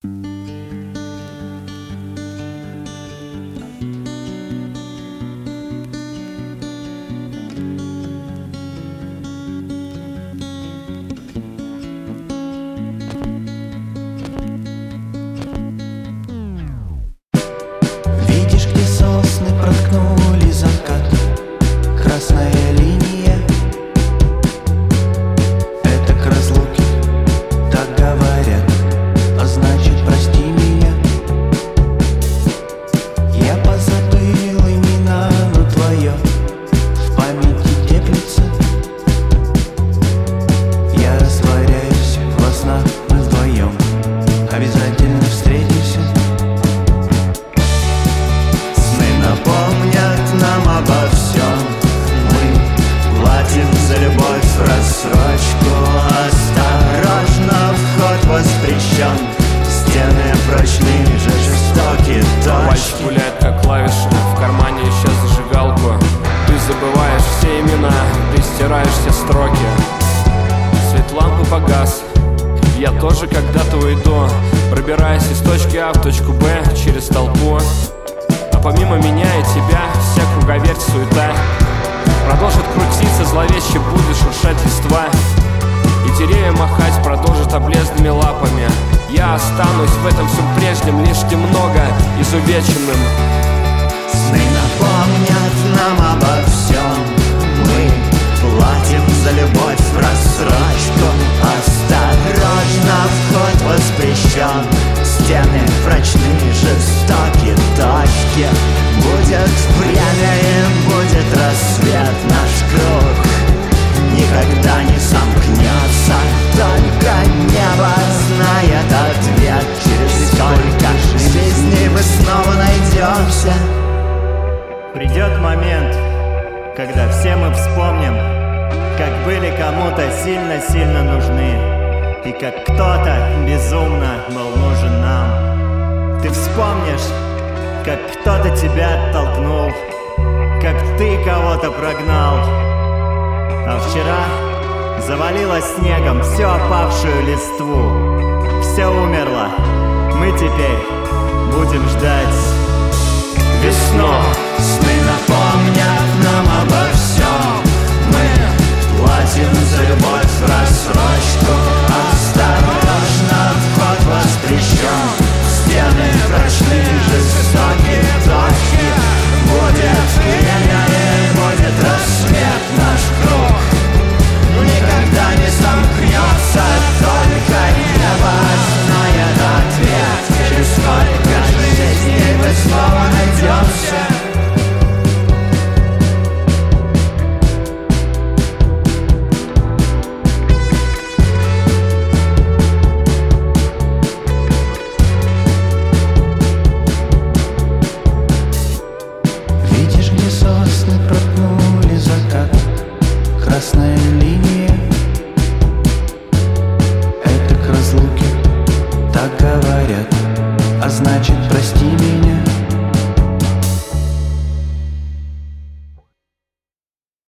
Видишь, где сосны проткнули закат, красная линия — это к разлуке, так говорят, а значит прости меня. Я позабыл имена, но твое в памяти теплится. Я растворяюсь во снах, мы вдвоем обязательно встретимся. Напомнят нам обо всем. Мы платим за любовь в рассрочку. Осторожно, вход воспрещен. Стены прочные, жестокие точки. Пальцы гуляют как клавиши, в кармане ищет зажигалку. Ты забываешь все имена, ты стираешь все строки. Свет лампы погас, я тоже когда-то уйду, пробираясь из точки А в точку Б через толпу. Помимо меня и тебя вся круговерть, суета продолжит крутиться, зловеще будет шуршать листва, и деревья махать продолжат облезлыми лапами. Я останусь в этом всем прежнем, лишь немного изувеченным. Сны напомнят нам обо всем. Мы платим за любовь в рассрочку. Осторожно, вход воспрещен. Стены прочные, жестокие точки. Будет время и будет рассвет. Наш круг никогда не сомкнется. Только небо знает ответ. Через сколько жизней мы снова найдемся. Придет момент, когда все мы вспомним, как были кому-то сильно-сильно нужны, и как кто-то безумно был нужен нам. Ты вспомнишь, как кто-то тебя оттолкнул, как ты кого-то прогнал. А вчера завалило снегом всю опавшую листву. Все умерло, мы теперь будем ждать весну. Сны напомнят нам обо всем. Мы платим за любовь в рассрочку. Осторожно, вход воспрещен. Стены прочные, жестокие точки. Будет время и будет рассвет. Наш круг никогда не сомкнется. Только небо знает ответ. Через сколько жизней мы снова найдемся. Проткнули закат, красная линия — это к разлуке, так говорят, а значит прости меня.